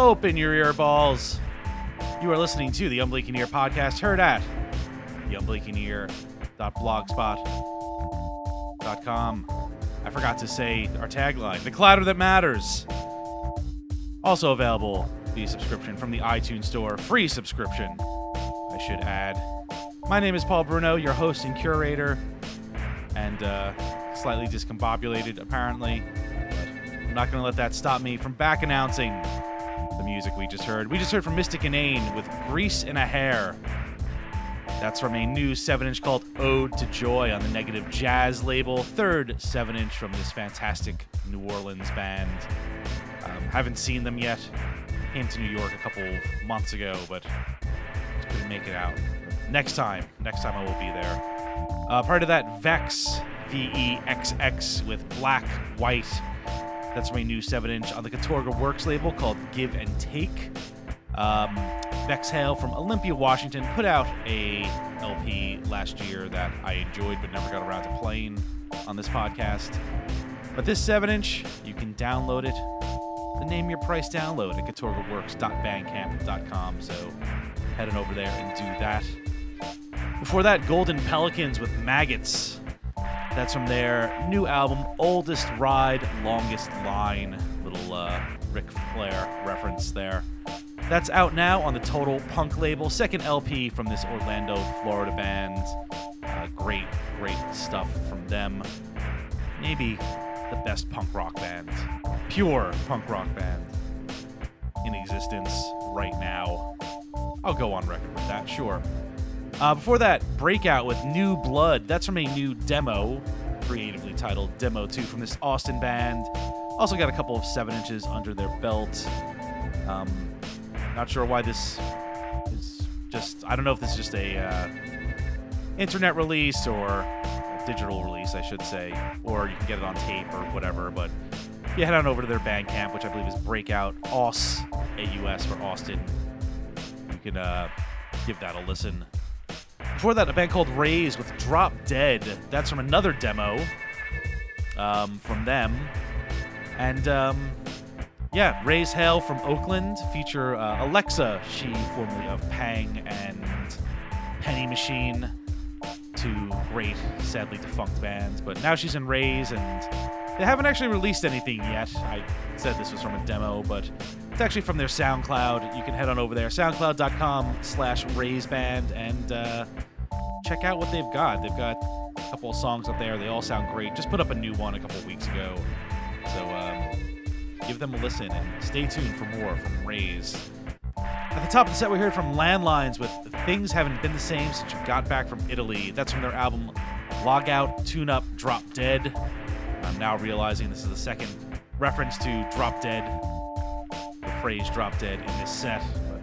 Open your earballs. You are listening to the Unblinking Ear podcast, heard at theunblinkingear.blogspot.com. I forgot to say our tagline, the clatter that matters. Also available via subscription from the iTunes Store, free subscription, I should add. My name is Paul Bruno, your host and curator, and slightly discombobulated, apparently. But I'm not going to let that stop me from back announcing the music we just heard. We just heard from Mystic Inane with Grease in a Hair. That's from a new 7-inch called Ode to Joy on the Negative Jazz label. Third 7-inch from this fantastic New Orleans band. Haven't seen them yet. Came to New York a couple of months ago, but just couldn't make it out. Next time I will be there. Part of that, Vex, VEXX, with Black, White. That's from a new 7-inch on the Katorga Works label called Give and Take. Vex Hale from Olympia, Washington, put out a LP last year that I enjoyed but never got around to playing on this podcast. But this 7-inch, you can download it. The name your price download at katorgaworks.bandcamp.com, so head on over there and do that. Before that, Golden Pelicans with Maggots. That's from their new album, Oldest Ride, Longest Line. Little Ric Flair reference there. That's out now on the Total Punk label. Second LP from this Orlando, Florida band. Great stuff from them. Maybe the best punk rock band. Pure punk rock band in existence right now. I'll go on record with that, sure. Before that, Breakout with New Blood. That's from a new demo, creatively titled Demo 2 from this Austin band. Also got a couple of 7-inches under their belt. Not sure why this is just... I don't know if this is just a internet release or a digital release, I should say. Or you can get it on tape or whatever, but you head on over to their Bandcamp, which I believe is Breakout, AUS, A-U-S for Austin. You can give that a listen. Before that, a band called Raise with Drop Dead. That's from another demo from them. And, Raise Hale from Oakland feature Alexa, she formerly of Pang and Penny Machine, two great, sadly defunct bands. But now she's in Raise, and they haven't actually released anything yet. I said this was from a demo, but it's actually from their SoundCloud. You can head on over there, soundcloud.com/raiseband, and check out what they've got. They've got a couple of songs up there. They all sound great. Just put up a new one a couple of weeks ago. So give them a listen and stay tuned for more from Raise. At the top of the set, we heard from Landlines with Things Haven't Been the Same Since You Got Back from Italy. That's from their album Log Out, Tune Up, Drop Dead. I'm now realizing this is the second reference to Drop Dead, the phrase Drop Dead in this set. But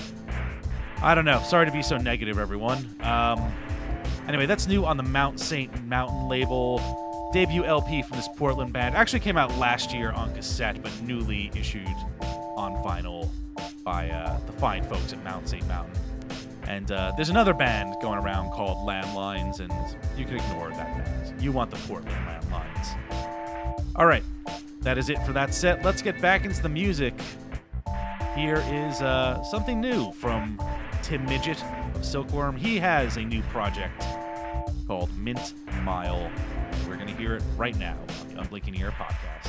I don't know. Sorry to be so negative, everyone. Anyway, that's new on the Mount St. Mountain label. Debut LP from this Portland band. Actually came out last year on cassette, but newly issued on vinyl by the fine folks at Mount St. Mountain. And there's another band going around called Landlines, and you can ignore that band. You want the Portland Landlines. All right, that is it for that set. Let's get back into the music. Here is something new from Tim Midget of Silkworm. He has a new project called Mint Mile. We're going to hear it right now on the Unblinking Ear podcast.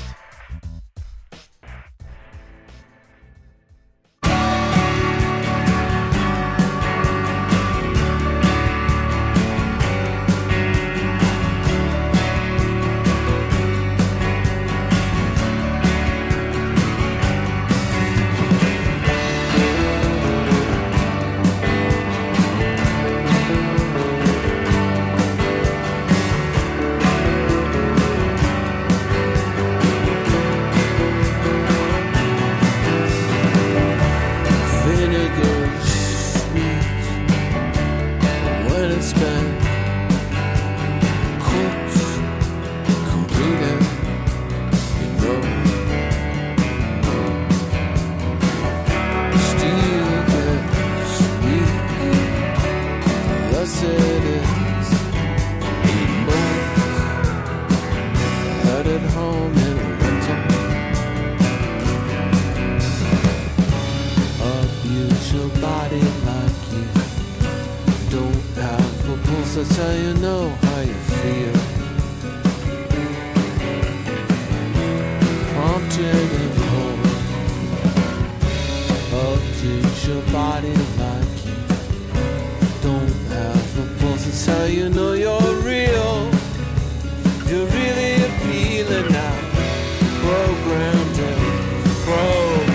till you know how you feel. Prompted and cold, updates your body like you don't have a pulse. It's how you know you're real. You're really appealing now. Programmed and programmed.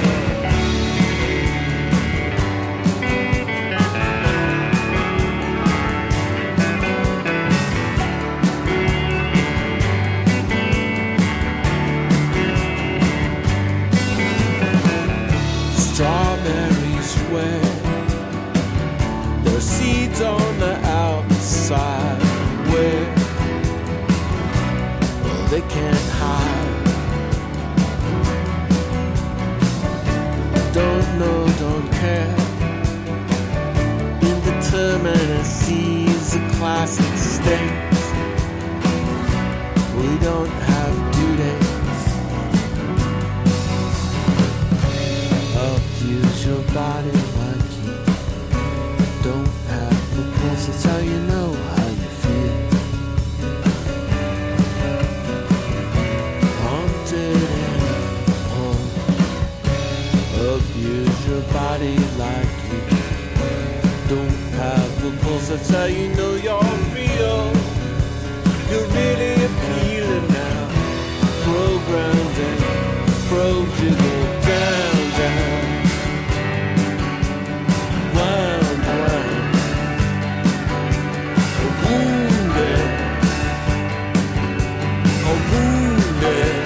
Strawberries where there's seeds on the outside where they can't hide. Don't know, don't care. Indeterminate sees the classic states. We don't have due dates. Abuse your body like you don't have the pulse. It's how you know how you feel. Haunted and home. Abuse your body like you don't have the pulse. That's how you know you're real. You're really appealing now. Programmed and probed you go down, down. Wound, wound. Wounded. Wounded.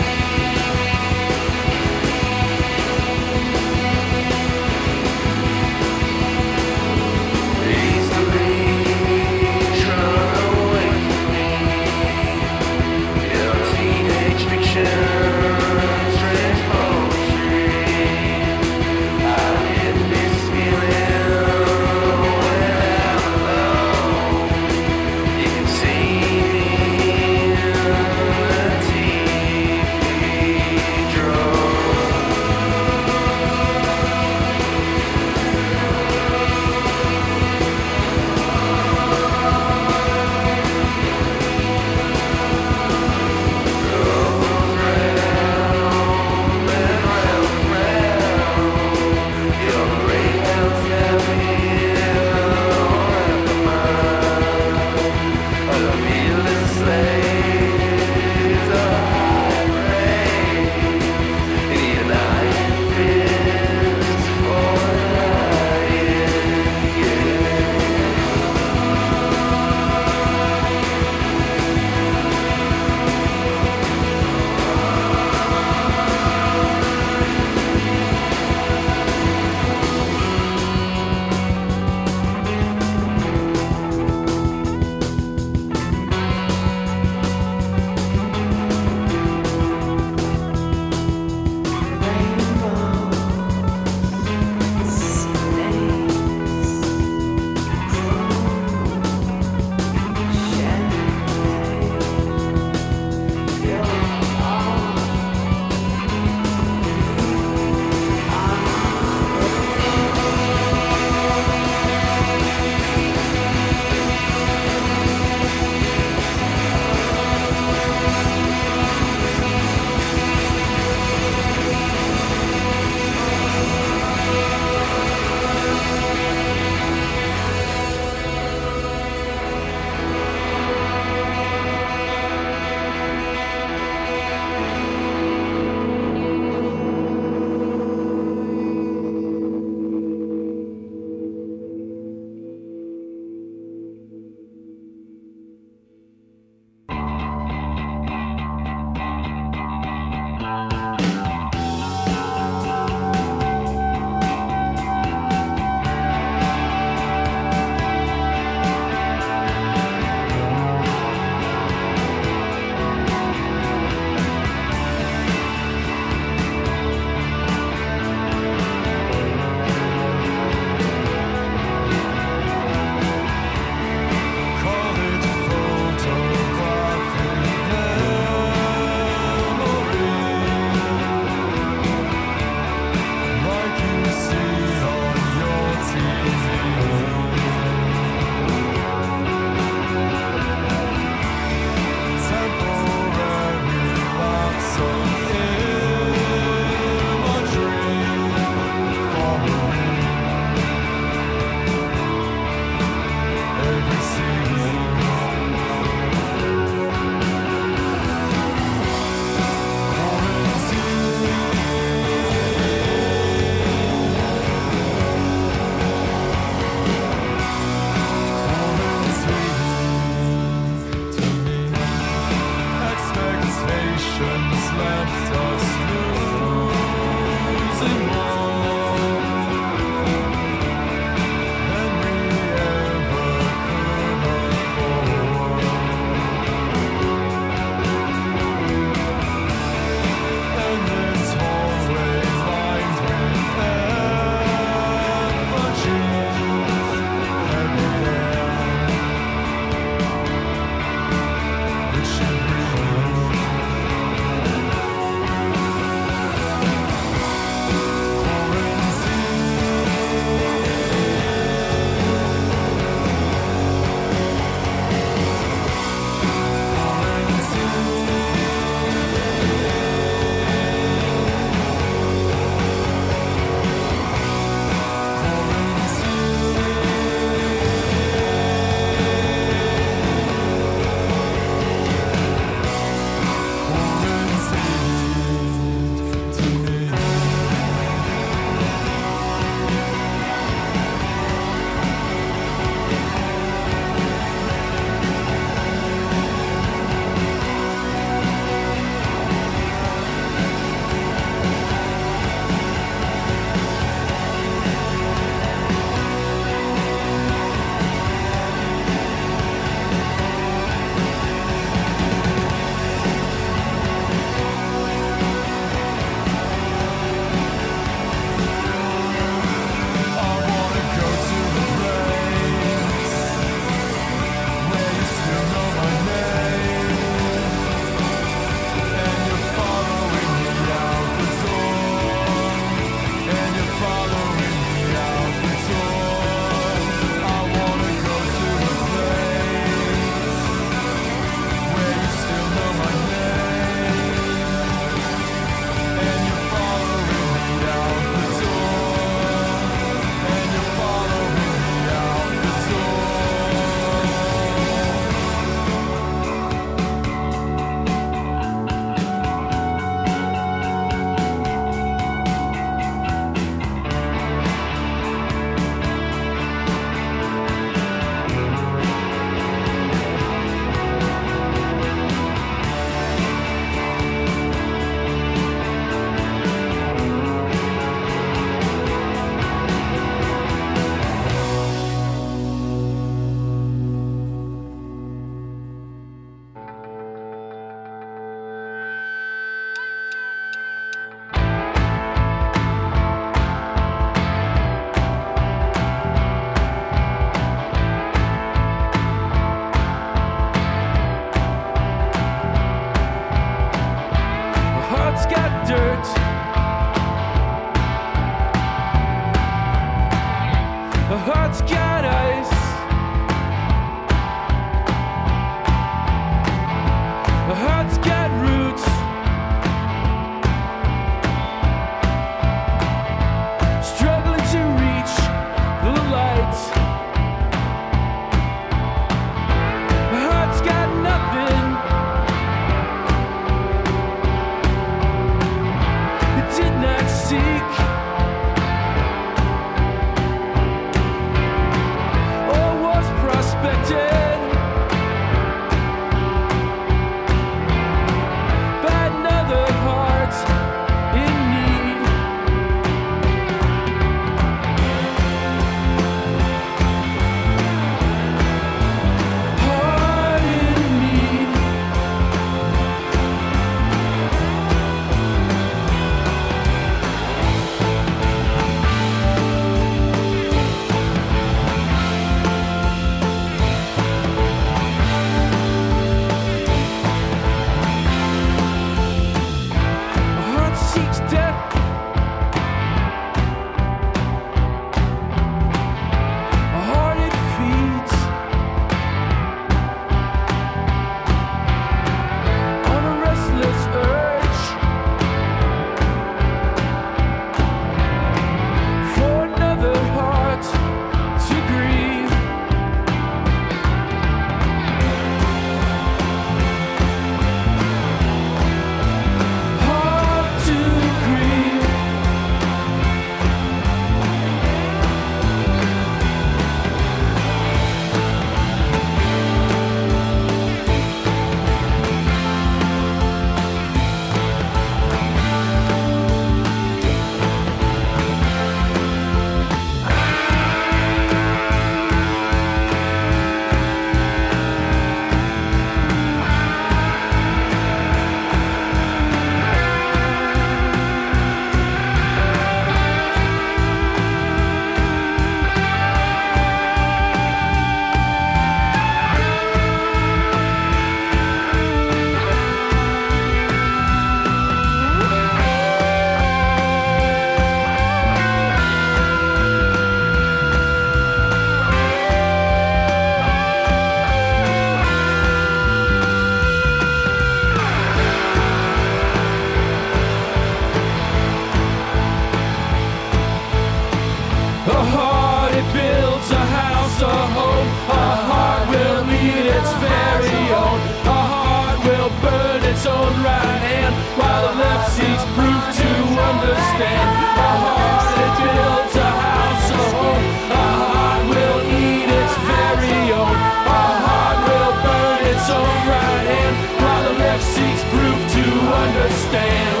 own right hand, while the left seeks proof to understand. A heart that builds a house, a home. A heart will eat its very own. A heart will burn its own right hand, while the left seeks proof to understand.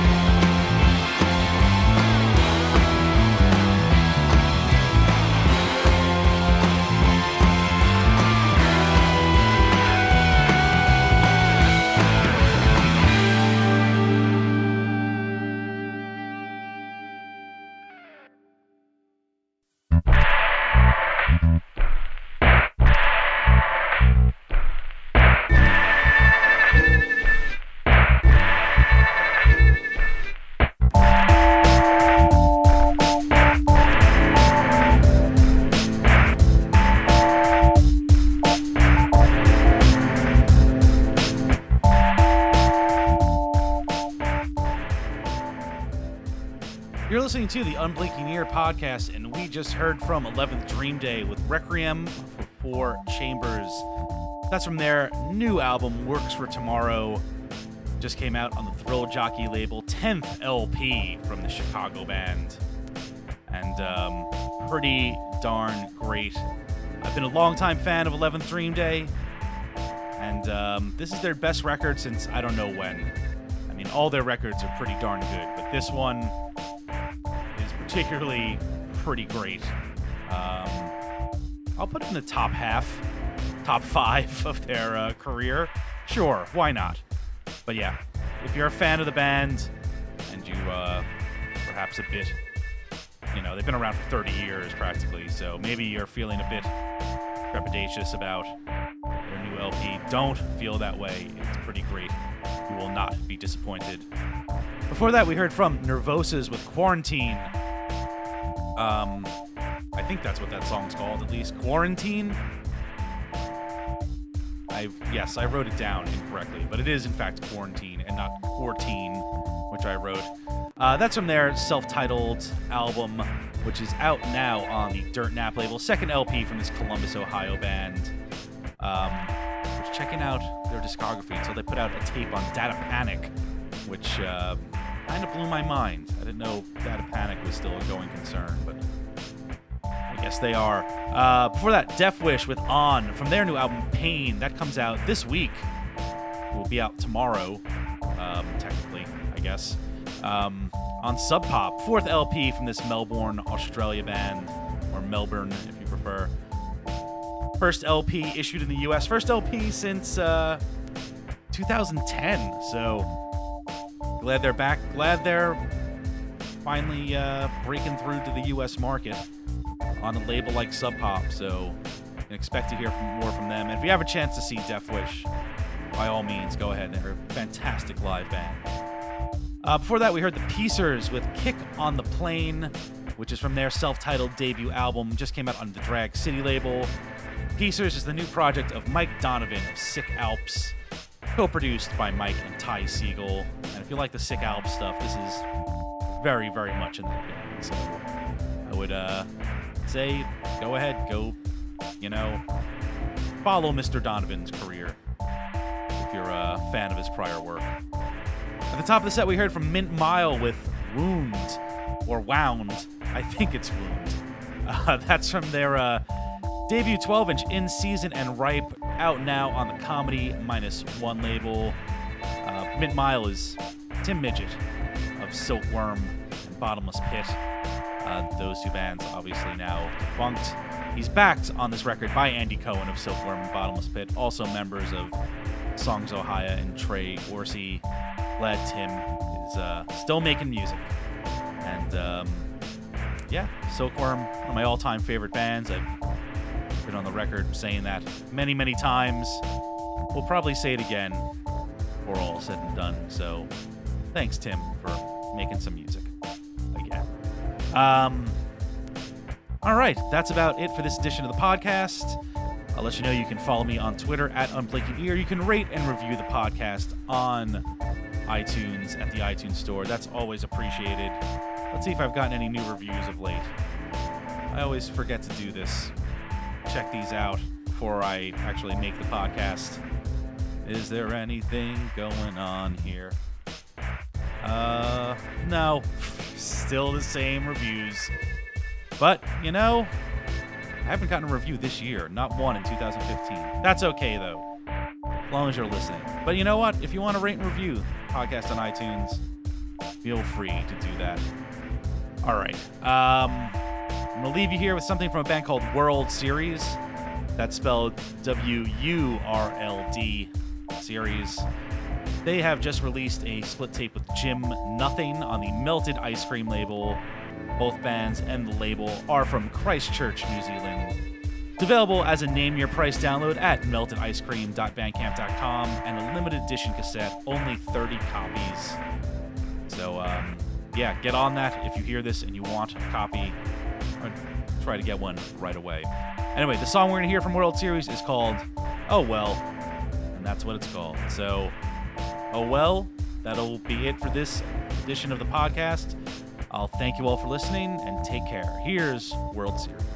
You're listening to the Unblinking Ear podcast, and we just heard from 11th Dream Day with Requiem for Four Chambers. That's from their new album, Works for Tomorrow. Just came out on the Thrill Jockey label, 10th LP from the Chicago band. And pretty darn great. I've been a longtime fan of 11th Dream Day, and this is their best record since I don't know when. I mean, all their records are pretty darn good, but this one particularly pretty great. I'll put it in the top 5 of their career. Sure, why not? But yeah, if you're a fan of the band and you perhaps a bit, they've been around for 30 years practically, so maybe you're feeling a bit trepidatious about their new LP. Don't feel that way. It's pretty great. You will not be disappointed. Before that, we heard from Nervosas with Quarantine. I think that's what that song's called, at least. Quarantine? I wrote it down incorrectly, but it is in fact Quarantine and not Quartine, which I wrote. That's from their self-titled album, which is out now on the Dirt Nap label, second LP from this Columbus, Ohio band. Was checking out their discography until they put out a tape on Data Panic, which kind of blew my mind. I didn't know Data Panic was still a going concern, but I guess they are. Before that, Death Wish with On from their new album Pain. That comes out this week. It will be out tomorrow, technically, I guess. On Sub Pop, fourth LP from this Melbourne, Australia band, or Melbourne if you prefer. First LP issued in the US. First LP since 2010. So glad they're back. Glad they're finally breaking through to the US market on a label like Sub Pop. So you can expect to hear more from them. And if you have a chance to see Death Wish, by all means, go ahead. They're a fantastic live band. Before that, we heard the Piecers with Kick on the Plane, which is from their self-titled debut album. Just came out on the Drag City label. Piecers is the new project of Mike Donovan of Sick Alps, co-produced by Mike and Ty Siegel. And if you like the Sick Alps stuff, this is very, very much in that vein. So I would say go ahead, follow Mr. Donovan's career if you're a fan of his prior work. At the top of the set, we heard from Mint Mile with Wound, or Wound. I think it's Wound. That's from their debut 12-inch In Season and Ripe, out now on the Comedy -1 label. Mint Mile is Tim Midget of Silkworm and Bottomless Pit. Those two bands obviously now defunct. He's backed on this record by Andy Cohen of Silkworm and Bottomless Pit, also members of Songs Ohio and Trey Orsi. Glad Tim is still making music. And Silkworm, one of my all-time favorite bands. I've been on the record saying that many, many times. We'll probably say it again before all said and done. So thanks, Tim, for making some music again. All right, that's about it for this edition of the podcast. I'll let you know you can follow me on Twitter at UnblinkinEar. You can rate and review the podcast on iTunes at the iTunes Store. That's always appreciated. Let's see if I've gotten any new reviews of late. I always forget to do this. Check these out before I actually make the podcast. Is there anything going on here? No. Still the same reviews. But, I haven't gotten a review this year. Not one in 2015. That's okay, though. As long as you're listening. But you know what? If you want to rate and review the podcast on iTunes, feel free to do that. All right. I'm going to leave you here with something from a band called World Series. That's spelled W-U-R-L-D Series. They have just released a split tape with Jim Nothing on the Melted Ice Cream label. Both bands and the label are from Christchurch, New Zealand. It's available as a Name Your Price download at meltedicecream.bandcamp.com and a limited edition cassette, only 30 copies. So, get on that if you hear this and you want a copy, or try to get one right away. Anyway, the song we're going to hear from World Series is called Oh Well, and that's what it's called. So, oh well, that'll be it for this edition of the podcast. I'll thank you all for listening and take care. Here's World Series.